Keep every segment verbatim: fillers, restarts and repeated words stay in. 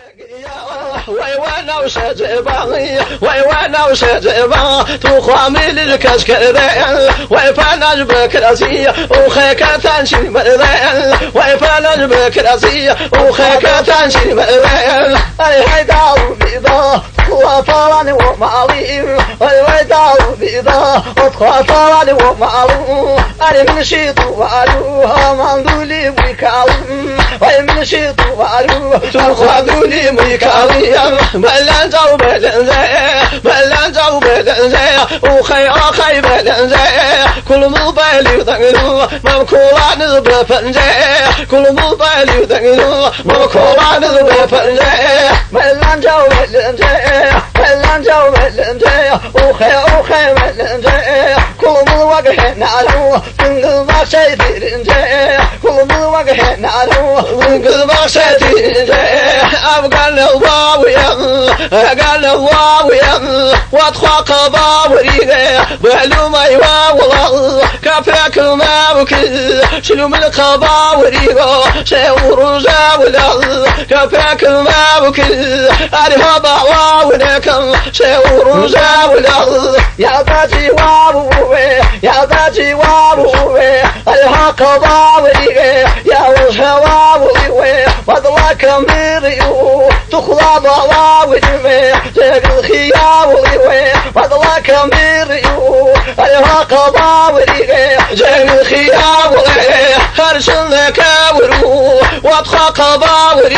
وي وانا وشجبان وي وانا وشجبان تخامي للكشكرين وي فانا جبك راسي وخيك تنشي مرين وي فانا جبك راسي وخيك تنشي مرين اي هيدا بيضا وطالعني ومعلي وي هيدا بيضا وطالعني ومعلي انا من شيط وعلوها مندولي ويكالم وي من شيط وعلوها تخادولي ميكاليا بلان جو بلان زي بلان جو بلان زي وخي اخي بلان زي كل موبايل يدغلو مكولان بفن زي كل موبايل يدغلو مكولان بفن زي بلان جو بلان زي بلان جو بلان زي وخي اخي بلان زي كل موقع نعلو تنقل ما شي ديرن زي كل موقع نعلو تنقل ما شي ديرن زي أبقى الواوية أقال الواوية واتخاق باوريغي بهلو ما يواولا كافيك ما بكي شلو من القباوريغو شاور جاولا كافيك ما بكي أريها باواونيكم شاور جاولا يا ذاتي واوي يا ذاتي واوي أريها قباوريغي يا وجه واوي وضلك ميريو تخلى ضواوي جاك الخياوي وضلك ميريو أيها قضاوي جاك الخياوي خرشن كاورو وابخى قضاوي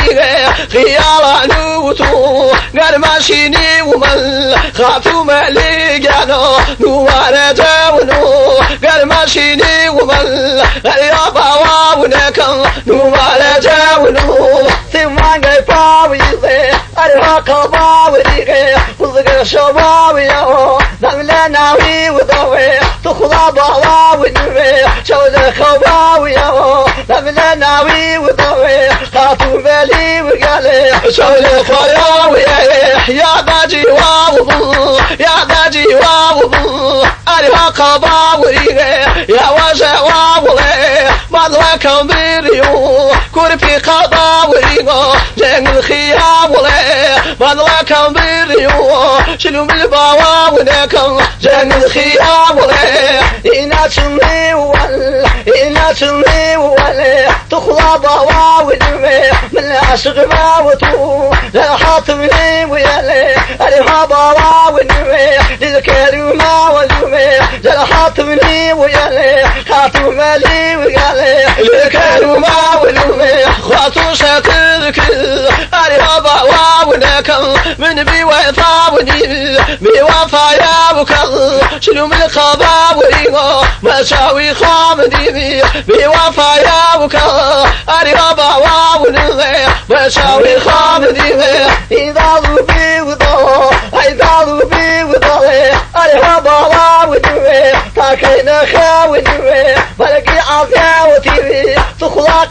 خيال نوتو قال ماشيني ومن خافوا ماليقانو نوار جاونو قال ماشيني ومن يا باواونكم نوار جاونو ثمان قيفاوي أرها قضاوي وذكر شبابي نملا ناوي وضوي تخلى ضواوي شوز خباوي نملا ناوي وضوي خاطو بالي وقالي شوز خياوي يا باجي واوضو يا باجي واوضو أرها قضاوي يا وجه واولي مضلك بيريو كورفي قضاوي جنگ الخياولي مضلك بيريو شنو من البواونكم جنگ الخياولي إنا تشمي وال إنا تشمي وال تخلى بواوني من العشق باوتو لا حاطمني ويالي أريها بواوني للكارو ما ولومي لا حاطمني ويالي خاطو مالي ويالي للكارو ما ولومي خاطو شاكرك أريها بواونكم من بيوفاوني بيوفا يا بكر شنو من الخباوري مشاوي خامدي بيوفا يا بكر أريها بواوني مشاوي خامدي إذا ضبي وضو إذا ضبي وضو أريها بواوني تاكينا خاوني بلقي عزاوتي تخلق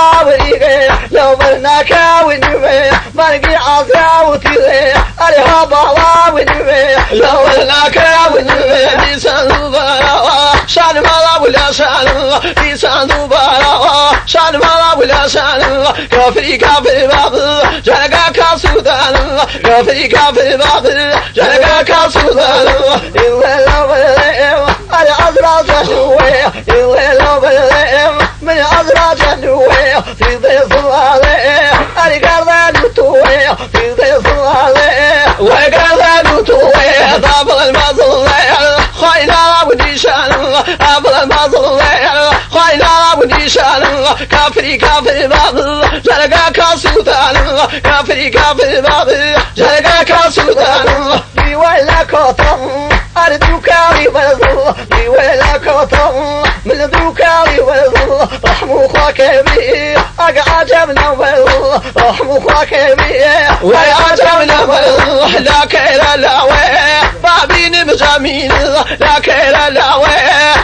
وضاوري لو مرنا كاوني بلقي عزاوتي أريها بواوني لو مرنا كاوني لسان دوبارا شان مالا ولا شان لسان دوبارا شان مالا ولا شان كافري كافري باب جنقا كاسودان كافري كافري باب جنقا كاسودان إلا لو بلهم أري أزرع جنوي إلا لو بلهم من أزرع جنوي في ضيف الله أري قردان توي في ضيف الله وقردان توي ضابل المظل خاينا ونيشان أبل المظل خاينا ونيشان كافري كافري باب جنقا كاسودان كافري كافري باب جنقا كاسودان بيويلا كوتم أردو كاري وزل بيويلا كوتم من ذو كاري وزل رحمو خاكبي أقع عجبنا وزل رحمو خاكبي ويعجبنا وزل لا كيرا لاوي بابين مزامين لا كيرا لاوي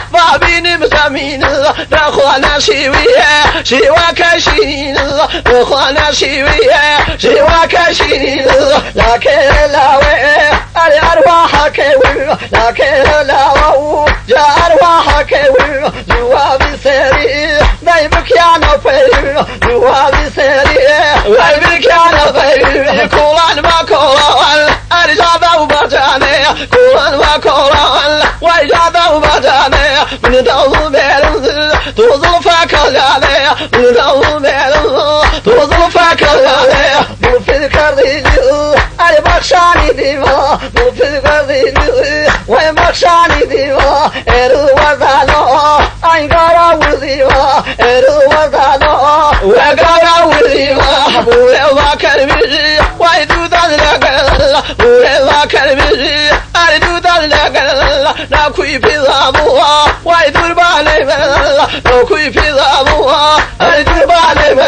بابين مزامين لا خوانا شيوية شيوا كاشين خوانا شيوية شيوا كاشين لا كيرا لاوي أري أرواح كيوي لا كيرا لاوي جاء أرواح كيوي جوابي سري دايمك يا نفير جوابي سري دايمك يا نفير ولو مالو توظف كلامي مو في الكردي أنا بخشاني ديما مو في الكردي وين بخشاني ديما إرو وزالو أي قرا وديما إرو وزالو وقرا وديما ولا كلمي ويدو ذلك ولا كلمي أردو ذلك لا كوي في ضابوها ويدو البالي لا كوي في ضابوها أردو البالي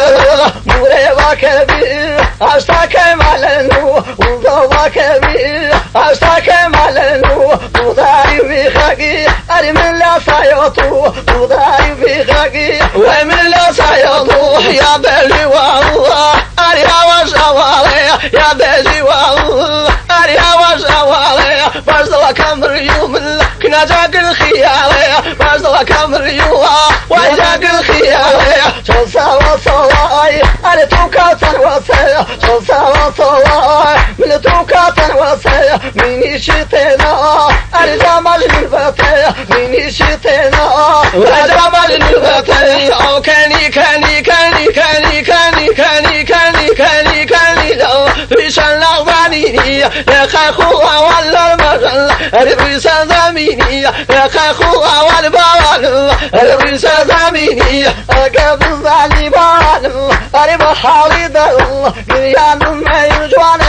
ولا كلمي أشتاك مالنو وضوك بي أشتاك مالنو وضاي بخاقي أري من لا سيطو وضاي بخاقي ومن لا سيطو يا بلي والله أري هواش أوالي يا بلي والله أري هواش أوالي برزلا كمر يوم كنا جاك الخيالي برزلا كمر يوم وجاك الخيالي شوصا وصلاي أري توكا تنوصي شوصا وصلاي من توكا تنوصي مني شتنا أري جمال الفتي مني شتنا وجمال الفتي أو كاني كاني كاني كاني كاني كاني كاني كاني كاني لو في شان لغبانيني يا خاخوها ولا المغل الرئيس زميني يا خاخوها والبوال الرئيس زميني أقف الظالمان أري بحالي دل قيان ما يجوان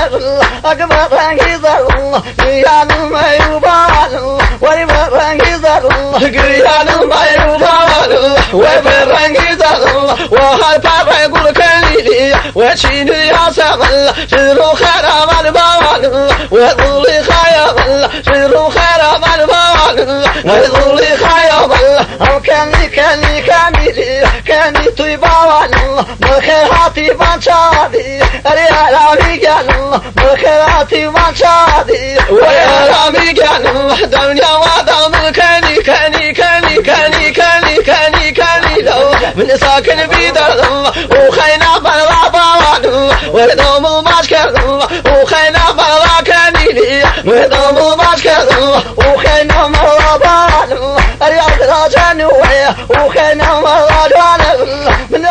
أقف رنقي دل قيان ما يبال وري برنقي دل قيان ما يبال وبرنقي دل وهالبابا يقول كليلي وشيني يا سمل شيرو خرام البوال وظلي خيام شيرو خرام البوال وظلي خيام أو كاني كاني كاني كاني طيبان مخيراتي بانشادي ريالامي قال مخيراتي بانشادي ويالامي قال دنيا ودم كاني كاني كاني كاني كاني كاني كاني لو من ساكن بيدر وخينا بلا بوان ودوم ماشكر وخينا بلا كاني لي ودوم ماشكر وخينا بلا بوان رياض راجانوي وخينا بلا جوان من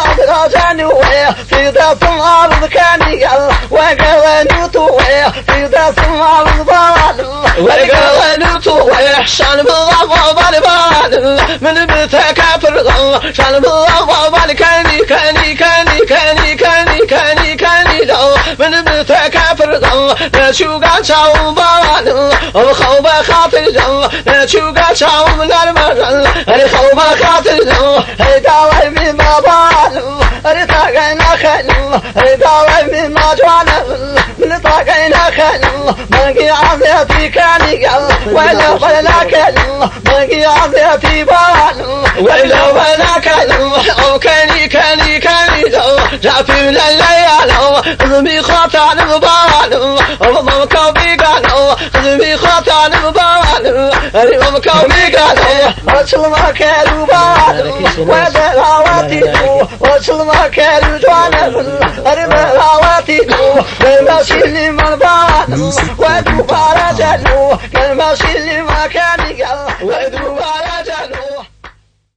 راجانوي سيدا سمع كاني قال وقال نوتوي سيدا سمع البال وقال نوتوي شان بالله بالبال من بتكافر شان بالله بال كاني كاني كاني كاني كاني كاني كاني لو من بتكافر نشوق شاو بال وخوب خاطر نشوق شاو من المرل خوب خاطر هيدا من ما بال رتاقينا خلو رتاقي من ما جوانا رتاقينا خلو منقي عزيتي كاني قال ولا ولا كلو منقي عزيتي بال ولا ولا كلو او كاني كاني كاني لو جافي لليالو قلبي خاطع البال وضم كوبي قالو قلبي خاطع البال اليوم كوبي قالو وصل ما كانوا بال ودراواتي وصل ما كانوا جوانا ودراواتي الماشي اللي ما بال ودو بارجلو الماشي اللي ما كان قال ودو بارجلو